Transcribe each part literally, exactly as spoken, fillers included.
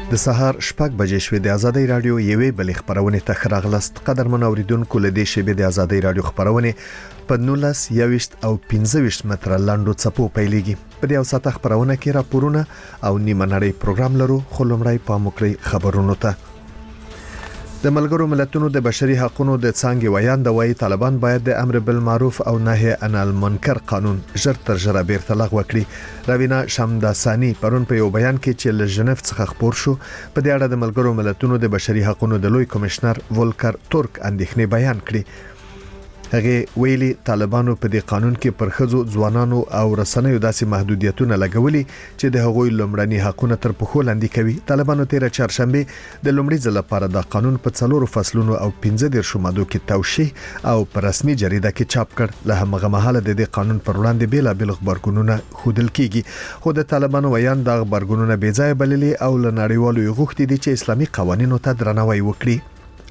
د سهار شپږ بجې شوې د ازادي رادیو یوې بلې خبرونه ته خراغلست قدرمن اوریدونکو له دې شبې د ازادي رادیو خبرونه په نولس یوشت او پنځه ویشت متر لاندو څپو پیلېږي په دې اوساته خبرونه کې راپورونه او نیمه نړۍ پروګرام لرو خو لومړی په مکرې خبرونو ته د ملګرو ملتونو د بشري حقوقو د څنګه ویان د وای طالبان باید د امر بالمعروف او نهي عن المنکر قانون ژر تر ژره بیرته لغوه کړي روینا شمداسانی پرون په یو بیان کې چې له ژنیف څخه خبر شو په دې اړه د ملګرو ملتونو د بشري حقوقو د لوی کمشنر ولکر تورک اندېښنې بیان کړي هغه ویلي طالبانو په دې قانون کې پر خځو ځوانانو او رسنیو داسې محدودیتونه لګولي چې د هغوی لومړني حقوقونه تر پښو لاندې کوي طالبانو تیر چهارشنبه د لومړي ځل لپاره د قانون په څلورو فصلونو او پنځه دیرشو مادو کې توشیح او په رسمي جریده کې چاپ کړ له همغه مهاله د دې قانون پر وړاندې بیل بیل خبرګونونه خودل کیږي خو د طالبانو ویان د خبرګونونه بې ځای بللي او له نړیوالو غوښتي دي چې اسلامي قوانینو ته درناوی وکړي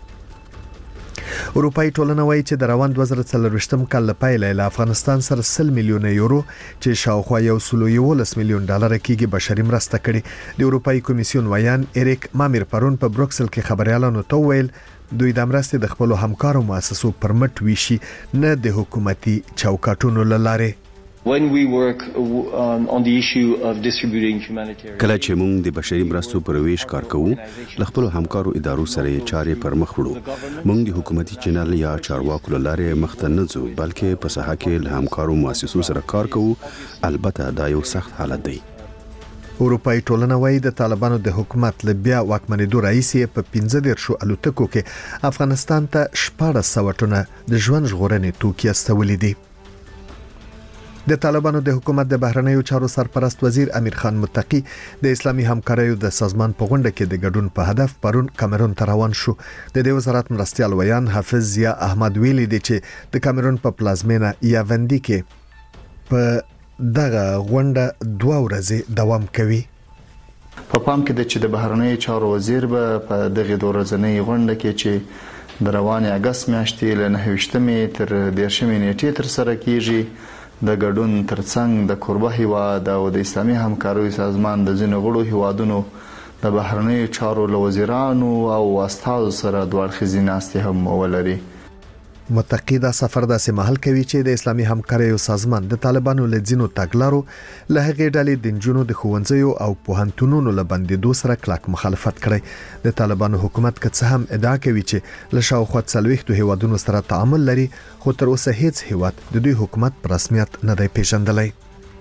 اروپאי ټولنه وایي چې د روان دوه زره څلرویشتم کال لپاره له افغانستان سره سل میلیون یورو چې شاوخوا یو سل یولس میلیون ډالر کېږي بشري مرسته کړي د اروپאי کمیسیون ویان اریک مامیر پرون په بروکسل کې خبريالانو ته ویل دوی د مرستې د خپل همکارو مؤسسو پرمټ ویشي نه د حکومتي چوکاټونو لاره When we work on, on the issue of distributing humanitarian کله چې موږ د بشري مرستو پر ویش کار کوو ل خپل همکارو ادارو سره چارې پر مخ وړو موږ د حکومتي چینل یا چارواکو لاره مخته نه ځو بلکې په ساحه کې له همکارو مؤسسو سره کار کوو البته دا یو سخت حالت دی اروپאי ټولنه وایي د طالبانو د حکومت له بیا واکمنېدو رئیس په پنځه دیرشو الوتکو کې افغانستان ته شپږ سوه ټنه د ژوند ژغورنې توکي استولې دي د طالبانو د حکومت د بهرنیو چارو سرپرست وزیر امیر خان متقی د اسلامي همکاریو د سازمان په غونډه کې د ګډون په هدف پرون کامرون ته روان شو د دې وزارت مرستيال ویان حافظ ضیا احمد ویلي دی چې د کامرون په پلازمینه یاوندی کې په دغه غونډه دوه ورځې دوام کوي په پام کې د چې د بهرنیو چارو وزیر به په دغه دوه ورځې غونډه کې چې د روان اگست میاشتې له نهه ویشتمې تر دیرشمې نیټې تر سره کیږي د ګډون ترڅنګ د کوربه هیواد او د اسلامي همکاریو سازمان د ځینو غړو هیوادونو د بهرنیو چارو وزیرانو او استادو سره دوه اړخیزې ناستې هم ولري متقی دا سفر داسې محل کوي چې د اسلامي همکاریو سازمان د طالبانو له ځینو تګلارو له هغې ډلې د نجونو د ښوونځیو او پوهنتونونو له بندېدو سره کلک مخالفت کړی د طالبانو حکومت که څه هم ادعا کوي چې له شاوخوا څلوېښتو هیوادونو سره تعامل لري خو تر اوسه هیڅ هیواد د دوی حکومت په رسمیت نه دی پیژندلی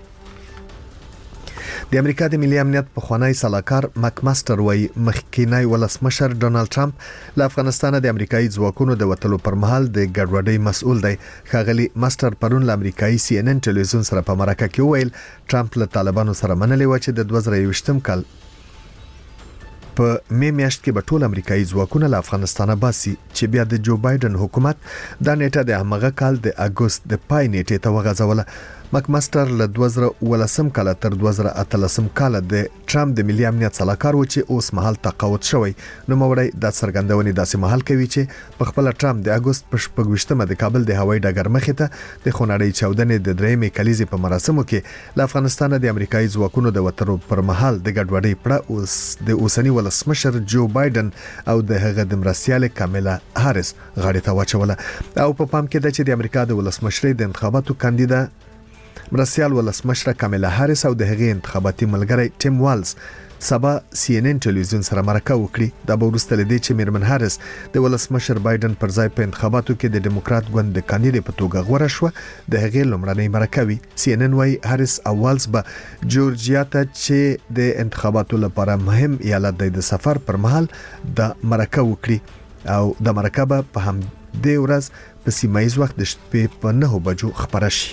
د امریکا د ملي امنیت په خوانی سلاکار مک ماستر وای مخکینی ولسمشر ډونالد ټرمپ له افغانستان د امریکایي ځواکونو د وټلو پر مهال د ګډوډۍ مسؤل دی خاغلی ماستر پرون له امریکایي سی ان ان ټلویزیون سره په مرکه کې ویل ټرمپ له طالبانو سره منلې و چې د دوه زره یوویشتم کال په می میاشت کې به ټول امریکایي ځواکونه له افغانستانه باسي چې بیا د جو بایدن حکومت دا نیټه د هغه کال د اگست د پای نیټې ته وغځوله مک ماستر له دوه زره ولسم کال تر دوه زره اتلسم کال د ټرمپ د ملي امنیت سلاکار و چې اوس مهال تقاعد شوی نو موړی د څرګندونې داسې مهال کوي چې په خپل ټرمپ د اگست په شپږویشتمه د کابل د هوایي ډګر مخې ته د خونړۍ چاودنې د درېمې کلیزې په مراسمو کې له افغانستان د امریکایي ځواکونو د وټرو پر مهال د ګډوډۍ پړه اوس د اوسنی ولسمشر جو بایدن او د هغه د مرستيال کاملا هاریس غاړې ته واچوله او په پام کې د چې د امریکا د ولسمشرۍ د انتخاباتو کاندیدا مرستيال ولسمشر کاملا هاریس او د هغې انتخاباتي ملګری ټیم والز سبا سی ان ان ټلویزیون سره مرکه وکړي دا به وروسته لدی چې میرمن هاریس د ولسمشر بایدن پر ځای په انتخاباتو کې د ډیموکرات ګوند د کاندید په توګه غوړه شو د هغې لومړنۍ مرکه وی سی ان ان وايي هاریس او والز به جورجیا ته چې د انتخاباتو لپاره مهم ایالت د سفر پر مهال د مرکه وکړي او د مرکه په هم د ورځ په سیمایي وخت د شپې په نه بجو خبره شي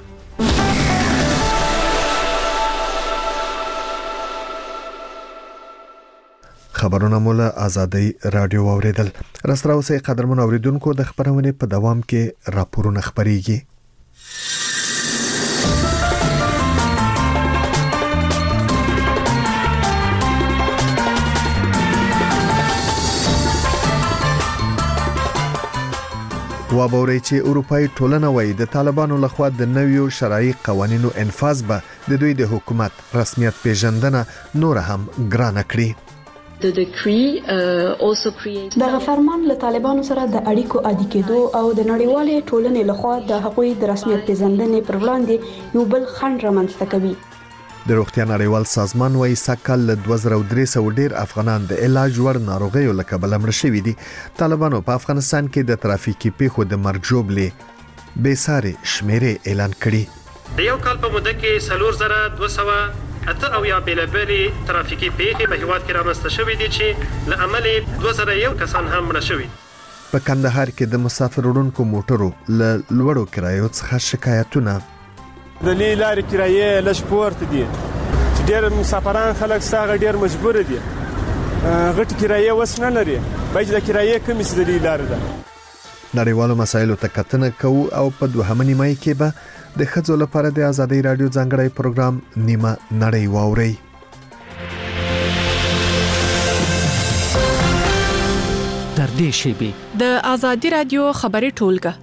خبرونه مولا آزادی رادیو اوریدل راستره اوسه قدرمن اوریدونکو د خبرونه په دوام کې راپورونه خبريږي وابوري چې اروپאי ټولنه وایي د طالبانو لخوا د نویو شرعي قوانینو انفاذ به د دوی د حکومت رسمیت پیژندنه نور هم ګرانه کړي دغه فرمان له طالبانو سره د اړیکو عادي کېدو او د نړیوالې ټولنې لخوا د حقوقي د رسمیت پیژندنې پر وړاندې یو بل خنډ رامنځته کوي. د روغتیا نړیوال سازمان وايي سکهال له دوه زره درې سوه ډیر افغانان د علاج وړ ناروغیو له کبله مړه شوي دي. طالبانو په افغانستان کې د ترافیکي پیښو د مرګ ژوبلې بېساري شمیرې اعلان کړي. د یو کال په موده کې څلور زره دوه سوه اته اویا بېلابېلې ترافیکي پیښې په هېواد کې رامنځته شوي دي چې له امله یې دوه زره یو کسان هم مړه شوي. په کندهار کې د مسافر وړونکو موټرو له لوړو کرایو څخه شکایتونه. د لې لارې کرایې لږ پورته دي چې ډېر مسافران خلک ساغه ډېر مجبور دي غټ کرایې وس نه لري باید د کرایې کمی سي د لې لارې ده. نړیوالو مسایلو ته کتنه کوو او په دوهمه نیمه کې به د ښځو لپاره د ازادۍ رادیو ځانګړی پروګرام نیمه نړۍ واورئ. تر دې شیبې د ازادۍ رادیو خبري ټولګه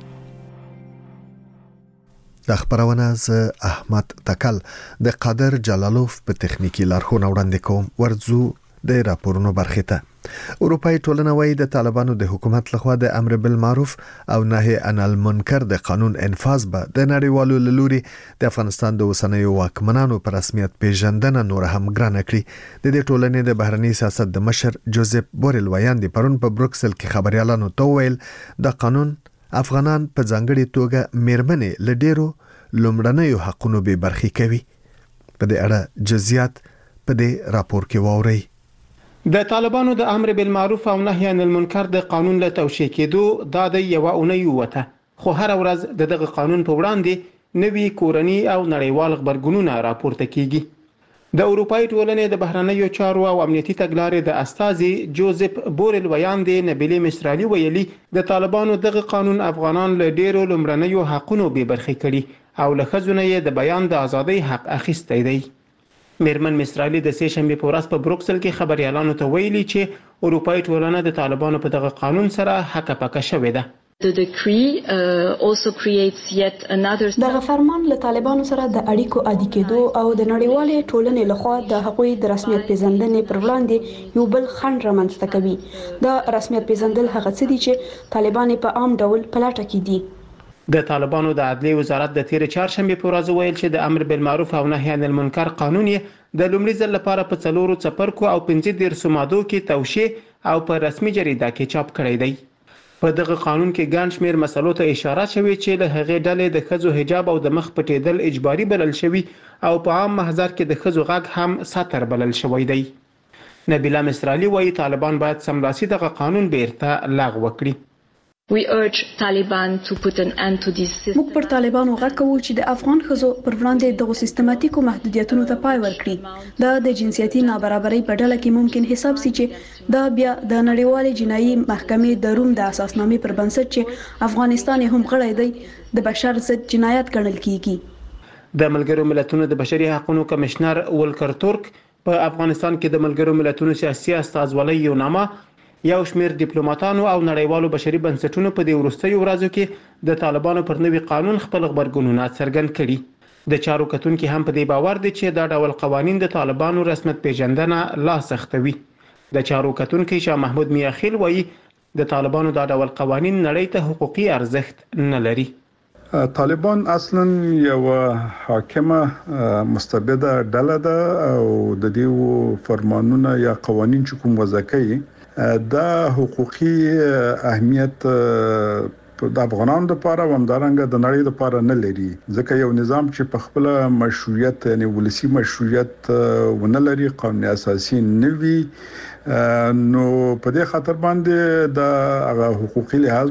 د خبرونه ز احمد تکل د قادر جلالوف په تخنیکی لارښوونه وړاندې کوم. ورځو د راپورونو برخه ته. اروپای ټولنه وايي د طالبانو د حکومت لخوا د امر بالمعروف او نهي عن المنکر د قانون انفاذ به د نړیوالو لوري د افغانستان د وسنیو واکمنانو پر رسمیت پیژندنه نور هم ګرانه کړي. د دې ټولنې د بهرنی سیاست د مشر جوزف بورل وایاندې پرون په بروکسل کې خبريالانو ته ویل د قانون افغانان په ځانګړي توګه میرمنې لډیرو لومړنیو حقونو به برخې کوي. په دې اړه جزئیات په دې راپور کې واورئ. د طالبانو د امر بالمعروف او نهي عن المنکر د قانون له توشیح کېدو دا د یو اونۍ وته خو هر ورځ د دغه قانون په وړاندې نوي کورني او نړیوال خبرګونونه راپورته کیږي. د اروپای ټولنې د بهرنیو چارو او امنیتي تګلارې د استازي جوزف بورل ویاندې نبیل مسترالی ویلي د طالبانو دغه قانون افغانان له ډیرو لومړنیو حقونو به برخې کړي او له ښځو یې د بیان د ازادۍ حق اخیستی دی. میرمن مسترالی د سې شنبې په ورځ په بروکسل کې خبريالانو ته ویلي چې اروپای ټولنه د طالبانو په دغه قانون سره حق پکه شوې ده. دغه فرمان له طالبانو سره د اړیکو عادي کېدو او د نړیوالې ټولنې لخوا د حقوقي د رسمیت پیژندنې پر وړاندې یو بل خنډ رامنځته کوي. دا رسمیت پیژندل هغه څه دي چې طالبان په عام ډول پلاټه کې دي. د طالبانو د عدلیې وزارت د تیر چهارشنبه په ورځ ویل چې د امر بالمعروف او نهي عن المنکر قانون یې د لومړي ځل لپاره په څلورو څپرکو او پنځه دیرشو مادو کې توشیح او په رسمي جریده کې چاپ کړی دی. په دغه قانون کې ګڼ شمېر مسلو ته اشاره شوې چې له هغې ډلې د ښځو حجاب او د مخ پټېدل اجباري بلل شوي او په عام محضر کې د ښځو غږ هم ساتر بلل شوی دی. نبیله مسترالی وایي طالبان باید سملاسي دغه قانون بیرته لغوه کړي. We urge Taliban to put an end to this system. موږ پر طالبانو غږ کوو چې د افغان ښځو پر وړاندې دغه سیستماتیکو محدودیتونو ته پای ورکړي. دا د جنسیتي نابرابرۍ په ډله کې ممکن حساب سي چې دا بیا د نړیوالې جنایي محکمې د روم د اساسنامې پر بنسټ چې افغانستان هم غړی دی د بشر ضد جنایت ګڼل کیږي. د ملګرو ملتونو د بشري حقوقو کمشنر ولکر تورک په افغانستان کې د ملګرو ملتونو سیاسي استازولۍ یو نامه یو شمېر ډیپلوماټانو او نړیوالو بشري بنسټونو په دې وروستیو ورځو کې د طالبانو پر نوي قانون خپل خبرګونونه څرګند کړي. د چارو کتونکي هم په دې باور دي چې دا ډول قوانین د طالبانو رسمیت پیژندنه لا سختوي. د چارو کتونکي شاه محمود میاخیل وایي د طالبانو دا ډول قوانین نړۍ ته حقوقي ارزښت نه لري. طالبان اصلا یو حاکمه مستبده ډله ده او د دې فرمانونه یا قوانین چې کوم وضع کوي دا حقوقي اهمیت د افغانانو لپاره او همدارنګه د نړۍ لپاره نه لري ځکه یو نظام چې په خپل مشروعیت یعنی ولسی مشروعیت ونه لري قانون اساسي نه وي نو په دې خاطر باندې د حقوقي لحاظ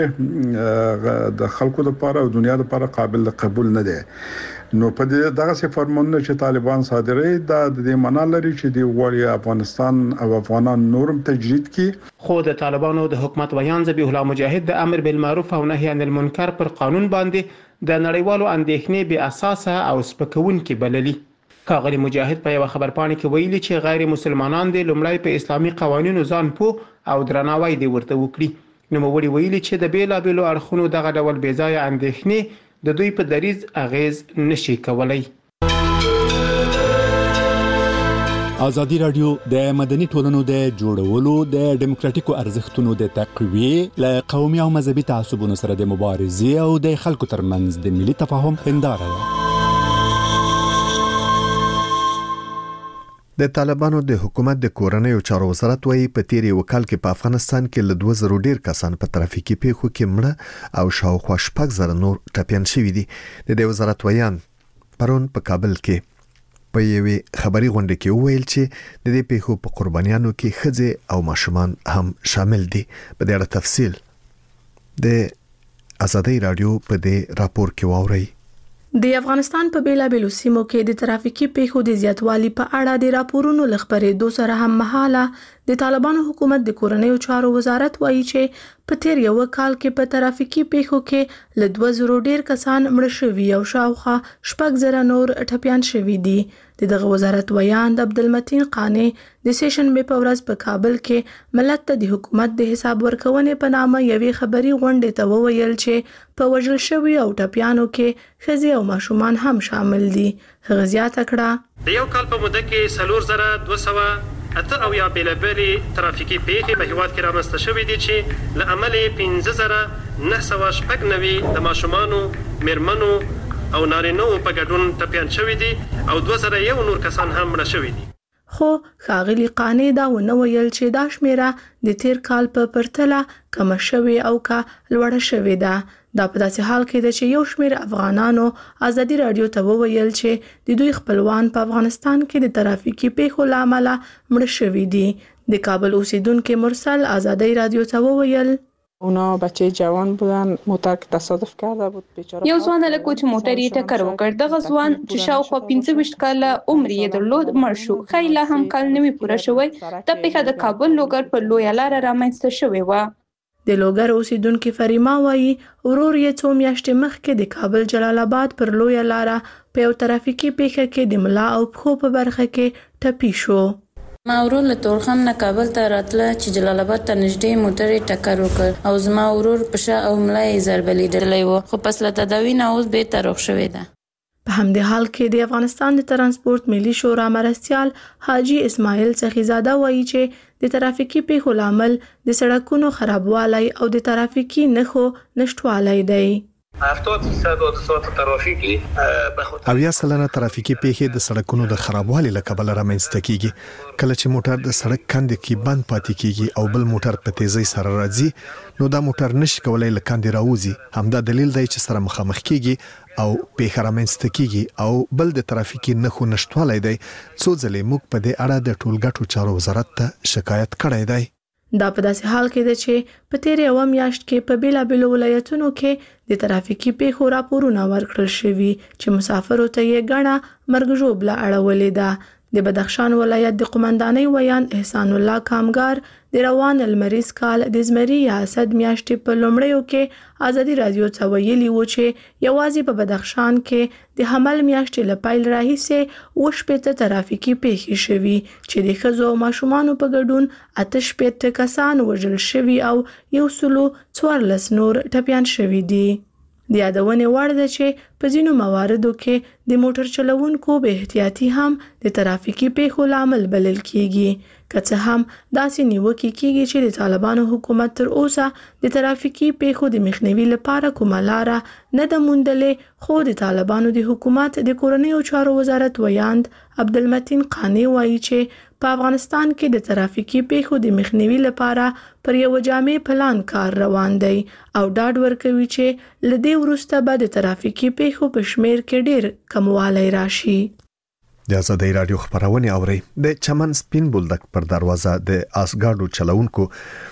باندې د خلکو لپاره او دنیا لپاره قابل قبول نه دي. نو په دې دغه څه فرمانونه چې طالبان صادروي دا د دې معنا لري چې د وړي افغانستان او افغانان نورم تجدید کی. خو د طالبانو د حکومت ویان ذبیح الله مجاهد د امر بالمعروف او نهي عن المنکر پر قانون باندې د نړیوالو اندېښنې بې اساسه او سپکونکي بللي. کاغلی مجاهد په یو خبرپاڼه کې ویلي چې غیر مسلمانان د لومړی په اسلامي قوانینو ځان پوه او درناوی دی ورته وکړي. نو وړي ویلي چې د بیلابېلو اړخونو دغه ډول بې ځایه اندېښنې د دوی په دریځ اغیز نشي کولای. ازادي رادیو د مدني ټولنو د جوړولو د ډیموکراتیکو ارزښتونو د تقویې ل قومي او مذهبي تعصبونو سره د مبارزې او د خلکو ترمنځ د ملي تفاهم هنداره ده. د طالبانو د حکومت د کورنۍ او چارو وزارت وايي په تیری وکال کې په افغانستان کې له دوه زره ډیر کسان په ترافیکي پیښو کې مړه او شاوخوا شپږ زره نور ټپيان شوي دي. د دې وزارت ویان پرون په کابل کې په یوې خبري غونډه کې وویل چې د دې پیښو په قربانیانو کې ښځې او ماشومان هم شامل دي. په دې اړه تفصیل د ازادي رادیو په دې راپور کې واوري. د افغانستان په بیلابېلو سیمو کې د ترافیکي پیښو د زیاتوالي په اړه د راپورونو لخبرېدو سره هم مهاله د طالبانو حکومت د کورنۍ او چارو وزارت وایي چې په تیر یو کال کې په ترافیکي پیښو کې له دوه زره ډیر کسان مړه شوي او شاوخوا شپږ زره نور ټپيان شوي دي. دغه وزارت ویان د عبدالمتین قانی د سیشنبه په ورځ په کابل کې ملت ته د حکومت د حساب ورکونې په نامه یوې خبري غونډې ته وویل چې په وژل شوي او ټپيانو کې ښځې او ماشومان هم شامل دي. هغه زیاته کړه د یو کال په موده کې څلور زره دوه سوه اته او یا بیلابېلې ترافیکي پیښې په هیواد کې رامنځته شوې دي چې له امله پنځه زره نه سوه شپږ نوي د ماشومانو، میرمنو او نارینه‌و په ګډون ټپيان شوي دي او دوه زره یو نور کسان هم مړه شوي دي. خو ښاغلي قانی دا ونه ویل چې دا شمیره د تیر کال په پرتله کم شوي او کا لوړه شوې ده. دا په داسې حال کې ده چې یو شمیر افغانانو ازادي رادیو ته وویل چې د دوی خپلوان په افغانستان کې د ترافیکي پیښو لامل مړه شوي دي. د کابل اوسیدونکو مرسل ازادي رادیو ته وویل اونا بچه جوان بودن، موتر که تصادف کرده بود بیچاره. یو ځوان له کوچ موټر یې ټکر وکړ. دغه ځوان چې شاوخوا پنځه ویشت کاله عمر یې درلود مړ شو. خیله هم کال نوي پوره شوی. د پیښه د کابل لوګر په لویه لاره رامنځته شوې وه. د لوګر اوسیدونکو فریما وایي ورور یې څو میاشتې مخکې د کابل جلال آباد پر لویه لاره په یو ترافیکي پیښه کې د ملا او پښو په برخه کې ټپي شو. ما ورور له تورخم نه کابل ته راتله چې جلال آباد ته نږدې موټر یې ټکر وکړ او زما ورور په شا او ملا یې ضربه لیدلی و، خو پس له تداوي نه اوس بېرته روغ شوې ده. په همدې حال کې د افغانستان د ترانسپورت ملي شورا مرستیال حاجی اسماعیل سخیزاده وایي چې د ترافیکي پیښو لامل د سړکونو خرابوالی او د ترافیکي نښو نشټوالی دی. اویا سلنه ترافیکي پیښې د سړکونو د خرابوالي له کبله رامنځته کیږي. کله چې موټر د سړک کندې کې بند پاتې کیږي او بل موټر په تیزی سره راځي نو دا موټر نشي کولای له کندې راوځي. همدا دلیل دی چې سره مخامخ کیږي او پیښه رامنځته کیږي او بل د ترافیکي نښو نشټوالی دی. څو ځلې موږ په دې اړه د ټولګټو چارو وزارت ته شکایت کړی دی. دا په داسې حال کې ده چې په تیر یو میاشت کې په بیلابېلو ولایتونو کې د ترافیکي پیښو راپورونه ورکړل شوي چې مسافرو ته یې ګڼه مرګ ژوبله اړولې ده. د بدخشان ولایت د قومندانۍ ویان احسان الله کامګار د روان لمریز کال د زمري یا اسد میاشتې په لومړیو کې ازادي رادیو ته ویلي و چې یوازې په بدخشان کې د حمل میاشتې له پیل راهیسې اووه شپېته ترافیکي پیښې شوي چې د ښځو او ماشومانو په ګډون اته شپېته کسان وژل شوي او یو سلو څوارلس نور ټپیان شوي دي. د یادونې وړ ده چې په ځینو مواردو کې د موټر چلوونکو بې احتیاطي هم د ترافیکي پیښو لامل بلل کیږي. که څه هم داسې نیوکې کیږي چې د طالبانو حکومت تر اوسه د ترافیکي پیښو د مخنیوي لپاره کومه لاره نه ده موندلې، خو د طالبانو د حکومت د کورنۍ او چارو وزارت ویاند عبدالمتین قانی وایي چې په افغانستان کې د ترافیکي پیښو د مخنیوي لپاره پر یو جامع پلان کار روان دی او ډاډ ورکوي چې له دې وروسته به د ترافیکي پیښو په شمیر کې ډیر کموالی راشي. د ازادي رادیو خبرونه اوري. د چمن سپین بولدک پر دروازه د اسګاډو چلونکو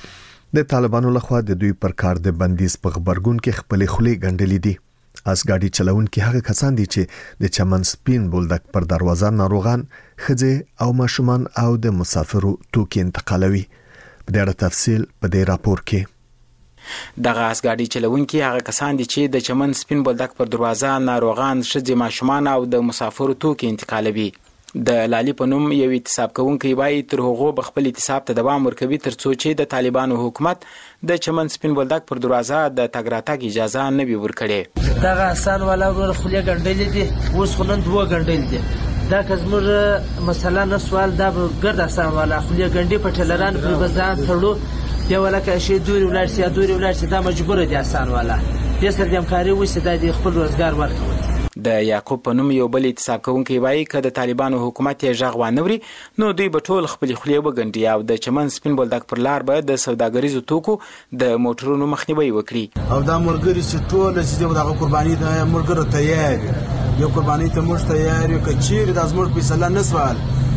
د طالبانو لخوا د دوی پر کار د بندیز په خبرګون کې خپل خولي ګنډلې دي. اسګاډي چلونکي هغه کسان دي چې د چمن سپین بولدک پر دروازه ناروغان، ښځې او ماشومان او د مسافرو توکي انتقالوي. په دې اړه تفصیل په دې راپور کې. دغه اسګاډي چلونکي هغه کسان دي چې د چمن سپین بولدک پر دروازه ناروغان، ښځې، ماشومان او د مسافرو توکي انتقالوي. د لالي په نوم یو اعتصاب کوونکی وایي تر هغو به خپل اعتصاب ته دوام ورکوي تر څو چې د طالبانو حکومت د چمن سپین بولدک پر دروازه د تګ راتګ اجازه نه وي ورکړې. دغه انسان والا ورور خولې ګنډلې دي، اوس خو نن دوه ګنډلې دي. دا که زموږ مثلا نه سوال دا به ګرد اسان والا خولې ګنډې په ټیلران پرې به ځان تړو بیا ولکه شي دوري ولاړ شي دوري ولاړ شي دا مجبور دي اسان والا دې سره د همکاري وشي دا د خپل روزګار ورکوي. د یعقوب په نوم یو بل اعتصاب کوونکی وایي که د طالبانو حکومت یې غږ وانوري نو دوی به ټول خپلې خولې وګنډي او د چمن سپین بولدک پر لار به د سوداګریزو توکو د موټرونو مخنیوي وکړي. او دا مرګري چې ټول چې دغه قرباني د مرګرو تیار یو قرباني ته موږ تیار یو که چیرې د زموږ فیصله نه سوال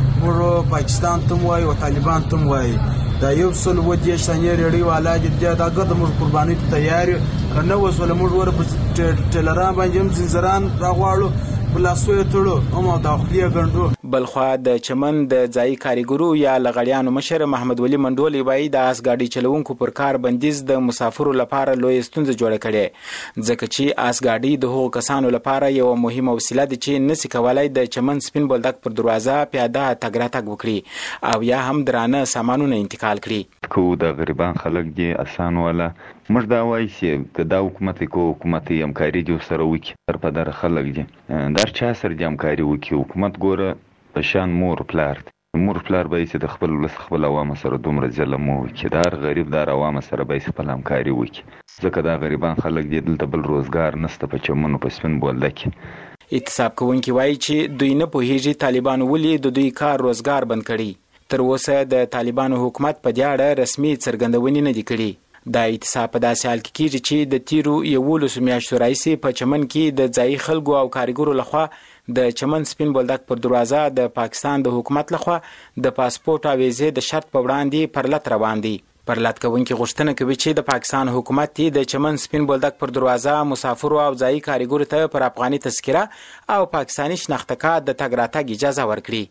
موږ پاکستان ته وایي او طالبان ته وایي دا یو سل و دې شانې ریډي والا دې دا ګرد موږ قرباني ته تیار کنه وسول موږ ور په ټیلران باندې زنجران راغواړو بلاسوي ټړو او دا خپل ګندو. بلخوا د چمن د ځای کاریګرو یا لغړیانو مشر محمد ولی منډولي وایي د اس ګاډي چلوونکو پر کار بندیز د مسافرو لپاره لوی ستونزه جوړه کړي ځکه چې اس ګاډي د هغو کسانو لپاره یو مهمه وسیله ده چې نسی کولای د چمن سپین بولدک پر دروازه پیاده تګ راتګ وکړي او یا هم درانه سامانونه انتقال کړي. کو د غریبان خلک دي اسان ولا موږ دا وایي چې دا حکومت کو حکومت یې همکاري جو سره وکړي تر په در خلک دي در چا سره د همکاري وکړي حکومت ګوره په شان مور پلار مور پلار به چې د خپل ولس خپل عوام سره دومره ظلم وکړي دا غریب دار عوام سره به خپل همکاري وکړي ځکه دا غریبان خلک دي دلته بل روزګار نشته په چمنو په سپین بولدک. اعتصاب کوونکي وایي چې دوی نه پوهیږي طالبانو ولې د دوی کار روزګار بند کړي. تر اوسه د طالبانو حکومت په دې اړه رسمي څرګندونې نه دي کړي. دا اعتصاب په داسې حال کې کېږي چې د تیرو یولسو میاشتو راهیسې په چمن کې د ځایي خلکو او کارګرو لخوا د چمن سپین بولدک پر دروازه د پاکستان د حکومت لخوا د پاسپورت او ویزې د شرط په وړاندې پرلت روان دي. پرلت کوونکي غوښتنه کوي چې د پاکستان حکومت د چمن سپین بولدک پر دروازه مسافرو او ځایي کارګرو ته پر افغاني تذکره او پاکستاني شناخته کارت د تګ راتګ اجازه ورکړي.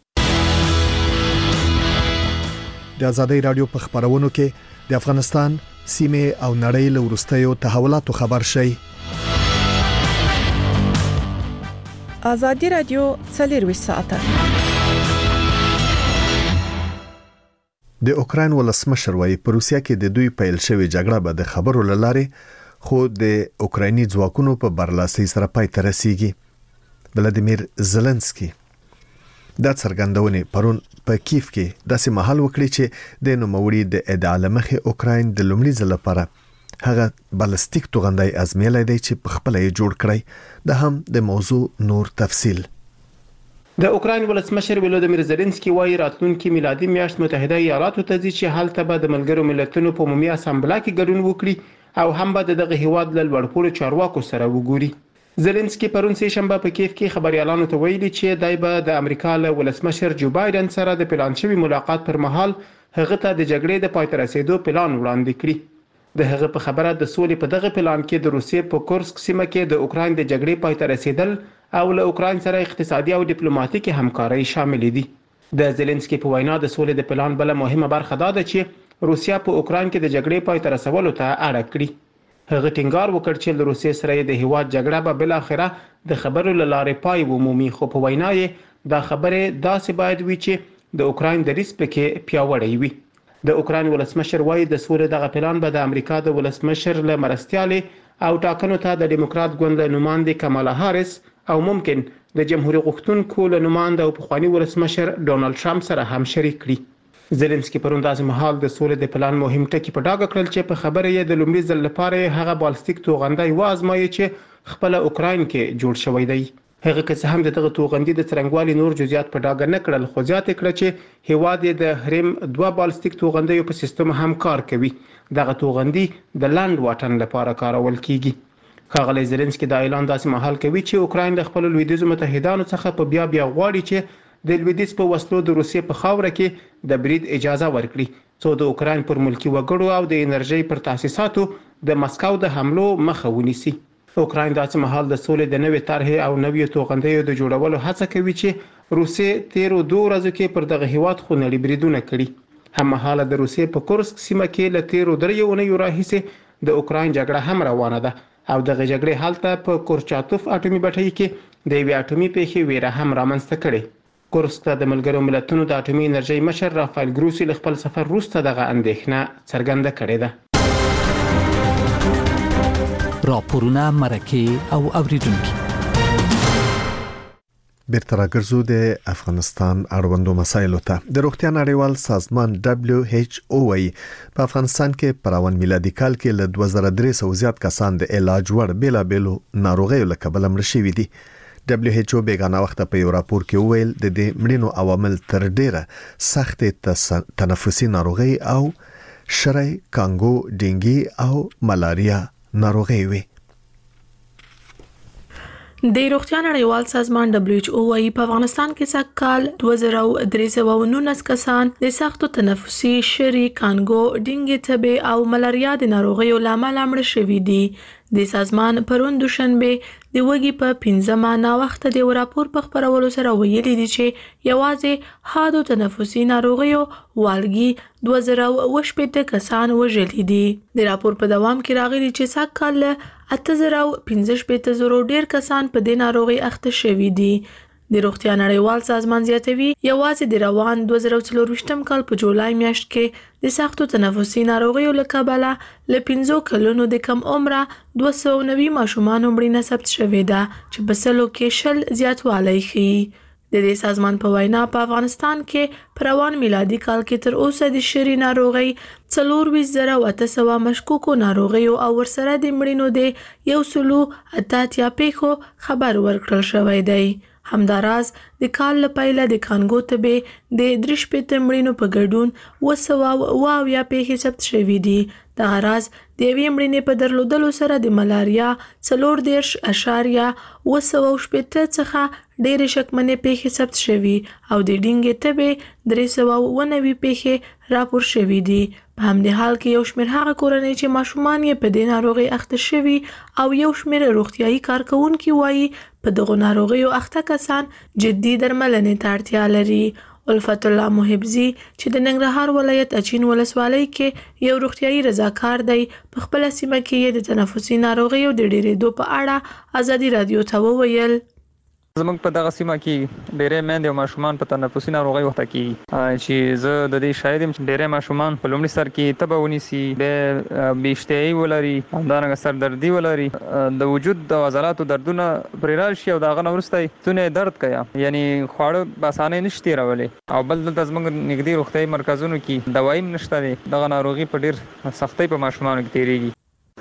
د آزادۍ رادیو په خبرونو کې د افغانستان سیمه او نړۍ له وروستیو تحولاتو خبر شي. آزادۍ رادیو څلور ساعته د اوکراین ولسمشر وايي په روسیا کې د دوی پیل شوی جګړه به د خبرو لاره خو د اوکرایني ځواکونو په برلاسي سره پای ته رسیږي. ولادیمیر زيلنسکي دا څرګندونه پرون په کیف کې داسې محل وکړي چې د نوموړي د ادعا مخه اوکراین د لومړي ځل لپاره هغه بالستیک توغندای ازمیلای دی چې په خپل یې جوړ کړی. د هم د موضوع نور تفصیل. د اوکراین ولسمشر ولادیمیر زيلنسکي وايي راتلونکي میلادي میاشت متحده ایالاتو ته ځي چې هلته به د ملګرو ملتونو په عمومي اسامبلا کې ګډون وکړي او هم به دغه هیواد له لوړپوړو چارواکو سره وګوري. زيلنسکي پرون سه شنبه په کیف کې خبريالانو ته ویلي چې دای به د امریکا له ولسمشر جو بایدن سره د پلان شوی ملاقات پر مهال هغه ته د جګړې د پای ته رسیدو پلان وړاندې کړي. د هغه په خبره د سولې په دغه پلان کې د روسیې په کورسک سیمه کې د اوکراین د جګړې پای ته رسیدل او له اوکراین سره اقتصادي او ډیپلوماټیکي همکاري شامل دي. د زيلنسکي په وینا د سولې د پلان بل مهمه برخه دا ده چې روسیا په اوکراین کې د جګړې پای ته رسولو ته اړ کړي. هغه ټینګار وکړ چې د روسیې سره د هیواد جګړه به بل اخره د خبرو لاره پای ومومي خو په وینا یې دا خبره داسې باید وي چې د اوکراین د ریس پکې پیاوړی وي. د اوکراین ولسمشر وايي د سولې دغه پلان به د امریکا د ولسمشر له مرستيالې او ټاکنو ته د ډیموکرات ګوند له نماینده کمالا هاریس او ممکن د جمهوریت غوښتونکو له نماینده او پخوانی ولسمشر ډونالد ټرمپ سره هم شریک کړي. زيلنسکي پرون داسې مهال د سولې د پلان مهم ټکی په ډاګه کړل چې په خبره یې د لومړي ځل لپاره هغه بالستیک توغندای وازمایي چې خپل اوکراین کې جوړ شوی دی. هغه که څه هم دغه توغندي د څرنګوالي نور جزئیات په ډاګه نه کړل خو زیات کړ چې هیواد د هرم دوه بالستیک توغندیو په سیستم هم کار کوي. دغه توغندي د لاند واټن لپاره کارول کیږي. ښاغلی زيلنسکي دا اعلان داسې مهال کوي چې اوکراین د خپل لویدیځو متحدانو څخه په بیا بیا غواړي چې د لویدیځ په وسلو د روسیې په خاوره کې د برید اجازه ورکړي څو د اوکراین پر ملکی وګړو او د انرژي پر تاسیساتو د مسکو د حملو مخه ونیسي. اوکراین داسې مهال د سولې د نوې طرحې او نوې توغندیو د جوړولو هڅه کوي چې روسیې تیرو دوه ورځو کې پر دغه هیواد خونړي بریدونه کړي. هم مهاله د روسیې په کورسک سیمه کې له تیرو دریو اونیو راهیسې د اوکراین جګړه هم روانه ده او دغه جګړې حالت په کورچاتوف اټومي بټۍ کې د یوې اټومي پیښې ویره هم رامنځته کړي. کورسک ته د ملګرو ملتونو د اټومي انرژي مشر رافایل ګروسی له خپل سفر وروسته دغه اندېښنه څرګنده کړې ده. راپورونه مرکه او اوریدونکو بیرته راګرځو د افغانستان اړوندو مسایلو ته. د روغتیا نړیوال سازمان دبليو ایچ او وايي په افغانستان کې پر اون میلادي کال کې له دوه زره درې سوه زیات کسان د علاج وړ بیلابېلو ناروغیو له کبله مړه شوي دي. دبليو ایچ او بیگانه وخت په یو راپور کې وویل د دې مړینو عوامل تر ډیره سخت تنفسي ناروغي او شری، کانګو، ډینګي او ملاریا ناروغي وي. د روغتیا نړیوال سازمان دبليو ایچ او وايي په افغانستان کې سږ کال دوه زره درې سوه نولس کسان د سختو تنفسي شری، کانګو، ډینګي تبه او ملاریا د ناروغیو لامل مړه شوي دي. د سازمان پرون دوشنبه د وګي په پنځمه نا وخت د راپور په خبرولو سره ویلي دي چې یوازې حادو تنفسي ناروغیو والګي دوه زره وشپږ کسان وژلي دي. د راپور په دوام کې راغلي چې سږ کال اته زره پنځه شپږ زره ډیر کسان په دې ناروغي اخته شوي دي. د روغتیا نړیوال سازمان زیاتوي یوازې د روان دوه زره څلور کال په جولای میاشت کې د سختو تنفسي ناروغیو له کبله له پنځو کلونو د کم عمره دوه سوه نوي ماشومان مړینه ثبت شوې ده چې په سلو کې شل زیاتوالی ښیي. د دې سازمان په وینا په افغانستان کې په روان میلادي کال کې تر اوسه د شری ناروغي څلور ویشت زره اته سوه مشکوکو ناروغیو او ورسره د مړینو د یو سلو اته اتیا پیښو خبر ورکړل شوی دی. همداراز د کال له پیله د کانګو تبه د درې شپېته مړینو په ګډون اوه سوه اوه اویا پیښې ثبت شوي دي. دغه راز د یوې مړینې په درلودلو سره د ملاریا څلور دېرش اعشاریه اوه سوه شپېته څخه ډېرې شکمنې پیښې ثبت شوي او د ډینګي تبې درې سوه اوه نوي پیښې راپور شوي دي. په همدې حال کې یو شمېر هغه کورنۍ چې ماشومان یې په دې ناروغۍ اخته شوي او یو شمېر روغتیايي کارکوونکي وایي په دغو ناروغیو اخته کسان جدي درملنې ته اړتیا لري. الفت الله محبزي چې د ننګرهار ولایت اچین ولسوالۍ کې یو روغتیايي رضاکار دی په خپل سیمه کې د تنفسي ناروغیو د ډېرېدو په اړه ازادي رادیو ته وویل. زموږ په دغه سیمه کې ډېرې میندې او ماشومان په تنفسي ناروغۍ وخته کېږي چې زه د دې شاهد یم چې ډېرې ماشومان په لومړي سر کې تبه ونیسي، بیا بې اشتهایي ولري، همدارنګه سردردي ولري، د وجود د عضلاتو دردونه پرې راشي او د هغه نه وروسته یې ستونی درد کوي، یعنې خواړه په اسانۍ نشي تېرولی. او بل دلته زموږ نږدې روغتیايي مرکزونو کې دوايي هم نشته دی. دغه ناروغي په ډېر سختۍ په ماشومانو کې تېرېږي.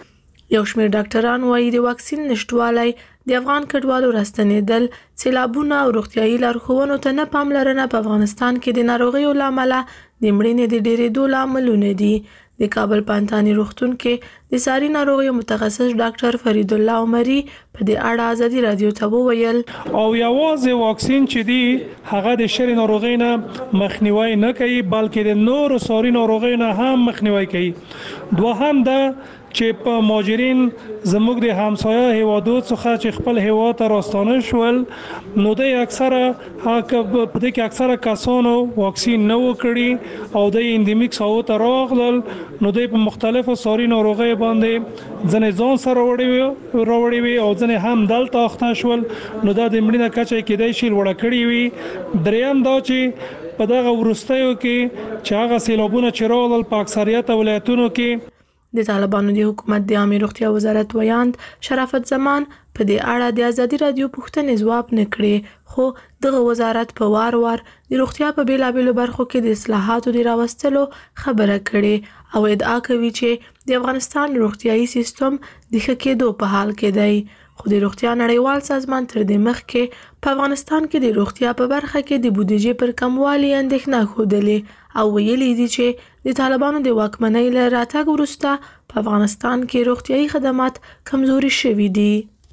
یو شمېر ډاکټران وایي د واکسین نشټوالی د افغان کډوالو راستنېدل، سیلابونه او روغتیايي لارښوونو ته نه پاملرنه په افغانستان کې د ناروغیو له امله د مړینې د ډېرېدو لاملونه دي. د کابل پانتانی روغتون کې د ساري ناروغیو متخصص ډاکټر فرید الله عمري په دې اړه ازادي رادیو ته وویل. او یوازې واکسین چې دی هغه د شری ناروغۍ نه مخنیوي نه کوي بلکې د نورو ساري ناروغیو نه هم مخنیوي کوي. دوهم دا چې په مهاجرین زموږ د همسایه هیوادو څخه چې خپل هیواد ته راستانه شول نو د اکثره په دې کې اکثره کسانو واکسین نه وکړي او د اندیمیک ساو ته راغلل نو د په مختلفو ساري ناروغیو باندې ځنې ځان سره راوړي وي او ځنې هم دلته اخته شول نو دا د مړینې کچه کېدای شي لوړه کړې وي. دریم دا چې په دغه وروستیو کې چې هغه سیلابونه چې راغلل په اکثریت ولایتونو کې د طالبانو د حکومت د عامه روغتیا وزارت ویاند شرافت زمان په دې اړه د ازادي رادیو پوښتنې ځواب نه کړې، خو دغه وزارت په وار وار د روغتیا په بیلابېلو برخو کې د اصلاحاتو د راوستلو خبره کړې او ادعا کوي چې د افغانستان روغتیايي سیستم د ښه کېدو په حال کې دی. خو د روغتیا نړیوال سازمان تر دې مخکې په افغانستان کې د روغتیا په برخه کې د بودیجې پر کموالي اندېښنه ښودلې او ویلي دي چې د طالبانو د واکمنۍ له راتګ وروسته په افغانستان کې روغتیايي خدمات کمزوري شوي دي.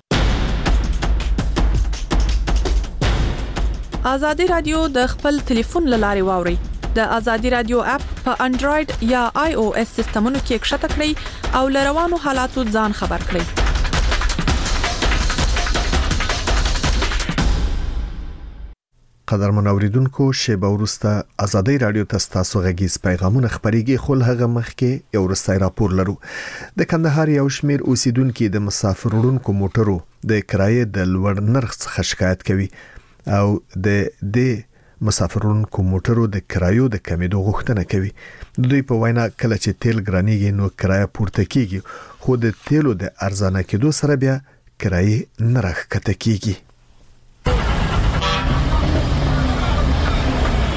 ازادي رادیو د خپل ټلیفون له لارې واوري. د ازادي رادیو اپ په انډراید یا آی او اس سیستمونو کې کښته کړئ او له روانو حالاتو ځان خبر کړئ. قدرمن اوریدونکو شیبه وروسته ازادي رادیو ته ستاسو غږیز پیغامونه خبريږي خو هغه مخکې یو وروستی راپور لرو. د کندهار یو شمیر اوسیدونکو د مسافر وړونکو موټرو د کرایې د لوړ نرخ څخه شکایت کوي او د دې مسافر وړونکو موټرو د کرایو د کمیدو غوښتنه کوي. دوی په وینا کله چې تیل ګرانیږي نو کرایه پورته کیږي خو د تیلو د ارزانه کېدو سره بیا کرایې نرخ کته کیږي.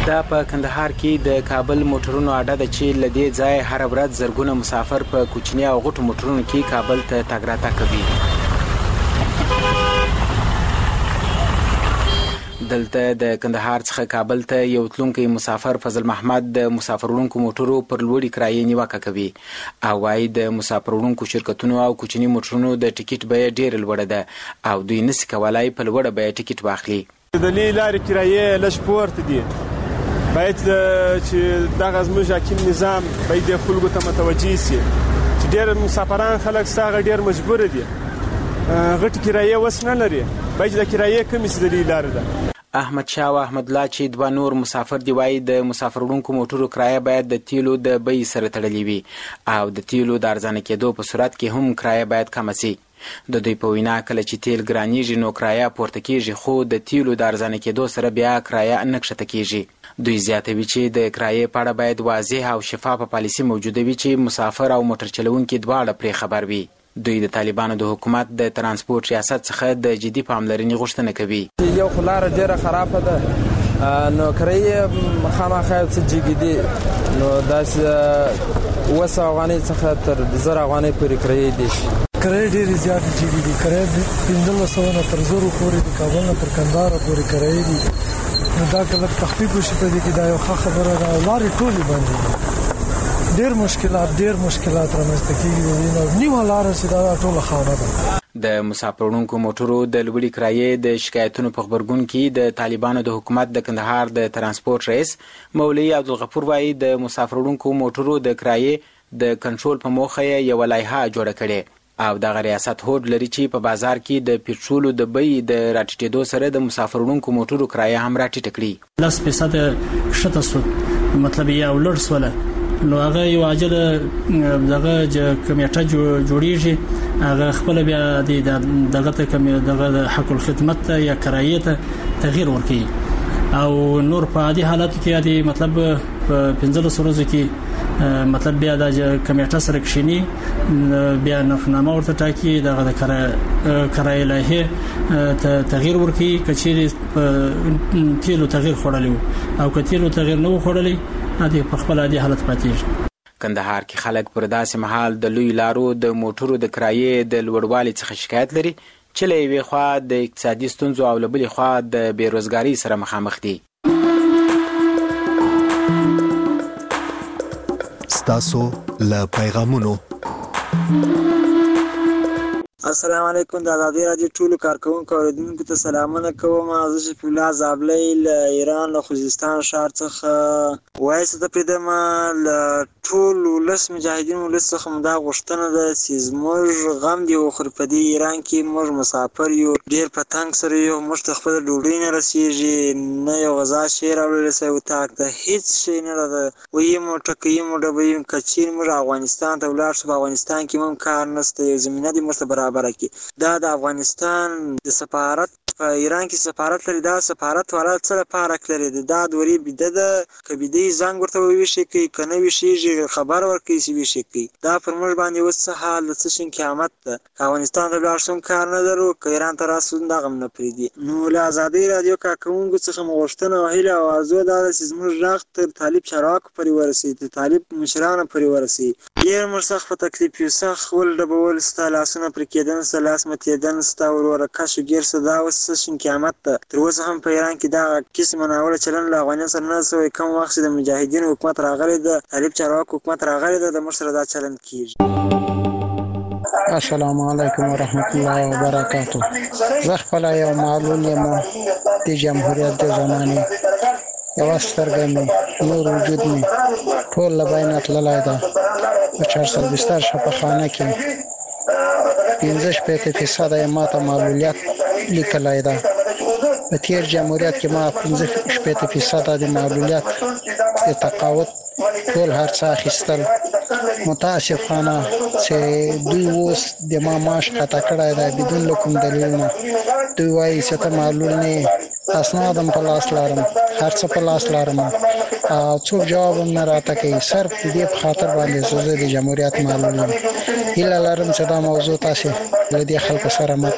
دا په کندهار کې د کابل موټرونو اډه ده چې له دې ځای هر ورځ زرګونه مسافر په کوچني او غټو موټرونو کې کابل ته تګ راتګ کوي. دلته د کندهار څخه کابل ته یو تلونکی مسافر فضل محمد د مسافرونکو موټرو پر لوړې کرایې نیوکه کوي او وايي د مسافرونکو شرکتونو او کوچني موټرونو د ټیکټ بیه ډېره لوړه ده او دوی نشي کولای په لوړه بیه ټیکټ واخلي. د لې لارې کرایې لږ پورته دي، باید چې دغه زموږ حاکم نظام باید د خلکو ته متوجه شي چې ډېر مسافران خلک ساغه ډېر مجبور دي، غټ کرایې وس نه لري، باید د کرایې کمې سي د لې لارې ده. احمد شاه او احمد الله چې دوه نور مسافر دی وايي د مسافرونکو موټرو کرایه باید د تیلو د بیې سره تړلې وي او د تیلو د ارزانه کېدو په صورت کې هم کرایه باید کمه سي. د دوی په وینا کله چې تیل ګرانیږي نو کرایه پورته کېږي، خو د تیلو د ارزانه کېدو سره بیا کرایه نه کښته کېږي. دوی زیاتوي چې د کرایې په اړه باید واضح او شفافه پالیسي موجوده وي چې مسافر او موټر چلوونکي دواړه پرې خبر وي. دوی د طالبانو د حکومت د ترانسپورت ریاست څخه د جدي پاملرنې غوښتنه کوي. یو خلاره ډیره خرابه ده، نو کرایې خامخا څه جګیدي، نو داسې اوه سوه افغانۍ څخه تر زر افغانۍ پورې کرایې دي. کرایې ډېرې زیاتې جګیدي، کرایې پنځلس سوه نه تر زرو پورې د کابل نه تر کندهاره پورې کرایې دي. نو دا که لږ تخفیف وشي په دې کې دا یو ښه خبره ده. لارې ټولې بندې دي، ډېر مشکلات ډېر مشکلات رامنځته کېږي. نو نیمه لاره چې دا ټوله خاوره ده. د مسافرونکو موټرو د لوړې کرایې د شکایتونو په غبرګون کې د طالبانو د حکومت د کندهار د ترانسپورت رئیس مولوي عبدالغفور وايي د مسافرونکو موټرو د کرایې د کنټرول په موخه یوه لایحه جوړه کړې او دغه ریاست هوډ لري چې په بازار کې د پټرولو د بیې د راټیټېدو سره د مسافرونکو موټرو کرایه هم راټیټه کړي. لس فیصد کښته سو، مطلب یې او لوړ سوله، نو هغه یو عاجله دغه کمیټه جوړیږي، هغه خپل بیا دغه ته کمی دغه حق الخدمت یا کرایې ته تغییر ورکړي او نور په عادي حالت کې عادي مطلب په پنځلس ورځو کې مطلب بیا د کمیټه سره کښینی، بیا نرخنامه ورته ټاکي، دغه د کرایې لایحې ته تغییر ورکړي. کچېرې تیلو تغییر خوړلی او که تیلو تغییر نه و خوړلی عادي په خپل عادي حالت پاتېږي. کندهار کې خلک پر داسې مهال د لوی لارو د موټرو د کرایې د لوړوالي څخه شکایت لري چې له یوې خوا د اقتصادي ستونزو او له بلې خوا د بېروزګارۍ سره مخامخ دي. ستاسو له پیغامونو. السلام علیکم، د ازادي راډیو ټولو کارکونکو اوریدونکو ته سلامونه کوم. زه شفیع الله زابلی له ایران له خوزستان ښار څخه وایس ته پریدم. له ټول ولس مجاهدین ولس څخه مو دا غوښتنه ده چې زموږ غم دی وخوري. په دې ایران کې موږ مسافر یو، ډېر په تنګ سره یو، موږ ته خپله ډوډۍ نه رسېږي، نه یو غذا شی راوړلی سوی اتاق ته، هېڅ شی نه ده. ویي مو ټکه یي مو ډبه یي. که چېرې موږ افغانستان ته ولاړ شو، په افغانستان کې هم کار نشته، یو زمینه دې موږ ته برابره کړي. دا د افغانستان د سفارت په ایران کې سفارت لري، دا سفارت والا څه لپاره لري؟ دا دورې بیده ده، که بیده یې زنګ ورته وویشي کوي، که نه ویشېږي خبر ورکوي چې ویشي کوي. دا پر موږ باندې اوس څه حال د څه شین قیامت ده. که افغانستان ته ولاړ شو کار نه لرو، که ایران ته راسو دغه هم نه پرېږدي. نو له ازادۍ راډیو کارکوونکو څخه مو غوښتنه او هیله او ارزو دا ده چې زموږ غږ تر طالب چارواکو پورې ورسوي، تر طالب مشرانو پورې ورسوي. ډېر موږ سخت په تکلیف یو، سخت ولډبول، ستا لاسونه پرې کېدن، ستا لاس متېدن، ستا وروره کش و ګیر سه، دا اوس څه شین قیامت ده. تر اوسه هم په ایران کې دغه قسمه ناوړه چلند له افغانیانو سره نه سوی. کوم وخت چې د مجاهدینو حکومت راغلی ده، طالب چارواکو حکومت راغلی ده، د موږ سره دا چلند کېږي. السلام علیکم ورحمت الله وبرکاتو. زه خپله یو معلول یم د جمهوریت د زمانې، یوه سترګه مې، نور وجود مې ټول له بینه تللی ده. په چارسد بستر شفاخانه کې پنځه شپېته فیصده یې ما ته معلولیت لیکلی ده. په تېر جمهوریت کې ما پنځه شپېته فیصده د معلولیت د تقاعد ټول هر څه اخیستل. متاسفانه چې دوی اوس د ما معاش قطع کړی دی بدون له کوم دلیل نه. دوی وایي چې ته معلول نه یې، اسناد هم په لاس لرم، هر څه په لاس لرم، او څوک جواب هم نه راته کوي. صرف د دې په خاطر باندې چې زه د جمهوریت معلول یم. هیله لرم چې دا موضوع تاسې له دې خلکو سره مطرح